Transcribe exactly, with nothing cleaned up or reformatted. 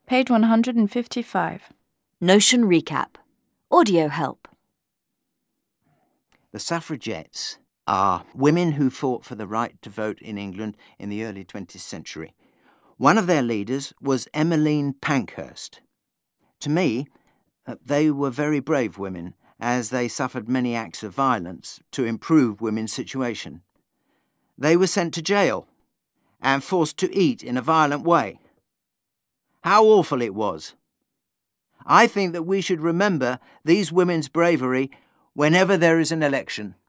Page one hundred fifty-five. Notion recap. Audio help. The suffragettes are women who fought for the right to vote in England in the early twentieth century. One of their leaders was Emmeline Pankhurst. To me, they were very brave women, as they suffered many acts of violence to improve women's situation. They were sent to jail and forced to eat in a violent way. How awful it was! I think that we should remember these women's bravery whenever there is an election.